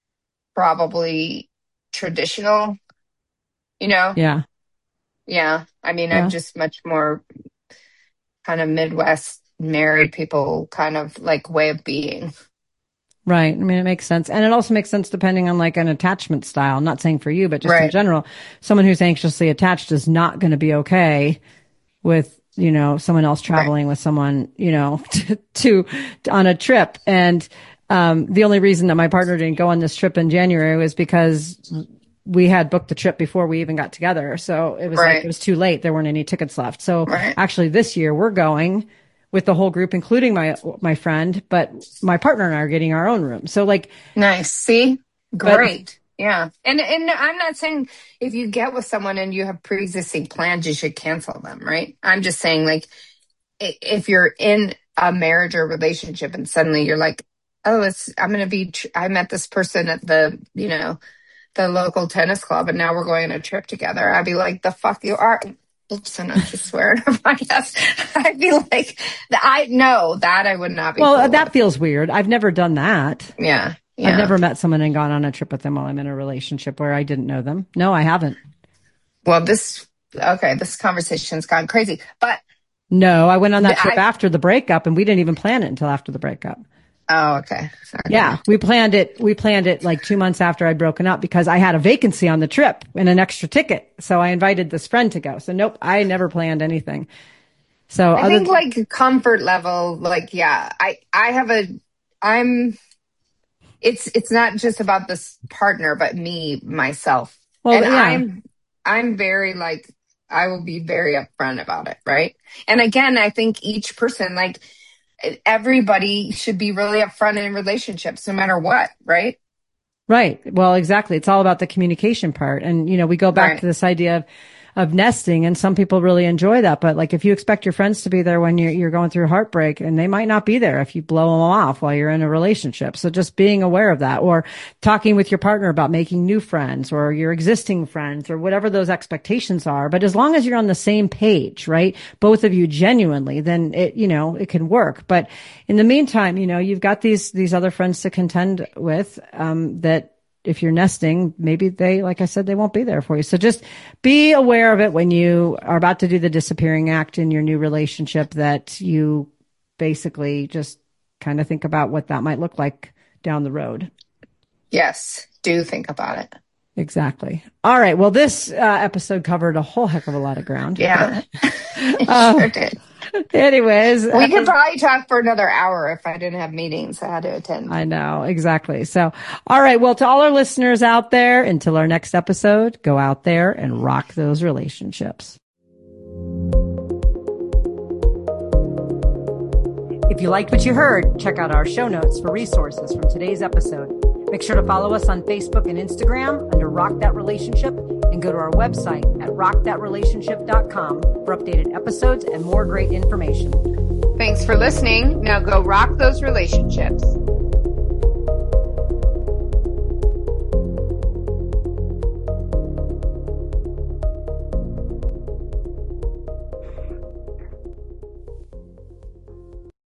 probably traditional, you know? Yeah. Yeah. I mean, I'm just much more kind of Midwest married people kind of like way of being. Right. I mean, it makes sense. And it also makes sense depending on like an attachment style. I'm not saying for you, but just in general, someone who's anxiously attached is not going to be okay with, you know, someone else traveling with someone, you know, to on a trip. And, the only reason that my partner didn't go on this trip in January was because we had booked the trip before we even got together. So it was like, it was too late. There weren't any tickets left. So actually this year we're going with the whole group, including my friend, but my partner and I are getting our own room. So like, nice. See, great. Yeah. And I'm not saying if you get with someone and you have pre-existing plans, you should cancel them. Right. I'm just saying like, if you're in a marriage or relationship and suddenly you're like, oh, I met this person at the, you know, the local tennis club and now we're going on a trip together. I'd be like, the fuck you are. Oops, I'm not to swear in a podcast. I'd be like, I know that I would not be. Well, cool that with. Feels weird. I've never done that. Yeah. I've never met someone and gone on a trip with them while I'm in a relationship where I didn't know them. No, I haven't. Well, this conversation's gone crazy, but No, I went on that trip after the breakup, and we didn't even plan it until after the breakup. Oh, okay. Sorry. Yeah, we planned it like 2 months after I'd broken up because I had a vacancy on the trip and an extra ticket. So I invited this friend to go. So nope, I never planned anything. So I think like comfort level, like, yeah, it's not just about this partner, but myself. Well, and yeah. I'm very like, I will be very upfront about it. Right. And again, I think each person, like, everybody should be really upfront in relationships, no matter what, right? Right. Well, exactly. It's all about the communication part. And, we go back to this idea of nesting, and some people really enjoy that. But like, if you expect your friends to be there when you're going through heartbreak, and they might not be there if you blow them off while you're in a relationship. So just being aware of that, or talking with your partner about making new friends or your existing friends or whatever those expectations are. But as long as you're on the same page, right? Both of you genuinely, then it can work. But in the meantime, you've got these other friends to contend with, that, if you're nesting, maybe like I said, they won't be there for you. So just be aware of it when you are about to do the disappearing act in your new relationship, that you basically just kind of think about what that might look like down the road. Yes, do think about it. Exactly. All right. Well, this episode covered a whole heck of a lot of ground. Yeah, it sure did. Anyways, we could probably talk for another hour if I didn't have meetings I had to attend. I know, exactly. So, all right. Well, to all our listeners out there, until our next episode, go out there and rock those relationships. If you liked what you heard, check out our show notes for resources from today's episode. Make sure to follow us on Facebook and Instagram under Rock That Relationship, and go to our website at rockthatrelationship.com for updated episodes and more great information. Thanks for listening. Now go rock those relationships.